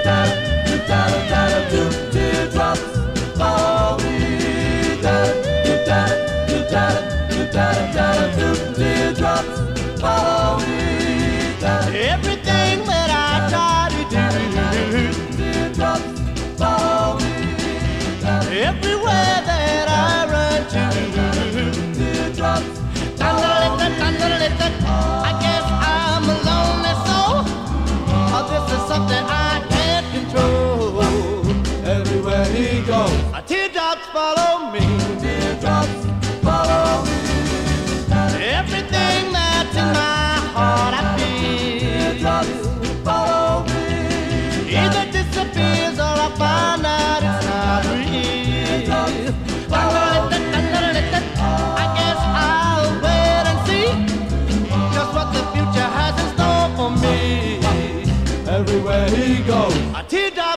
Teardrops follow me. Teardrops follow me. Everything that I try to do, teardrops follow me. everywhere that I run to, Teardrops I guess I'm a lonely soul. Oh, this is something I can't control. everywhere he goes. Teardrops follow me. Teardrops follow me. Everything that's in my heart I feel Teardrops follow me. either disappears or I find out it's not real. I guess I'll wait and see just what the future has in store for me. Everywhere he goes. A teardrop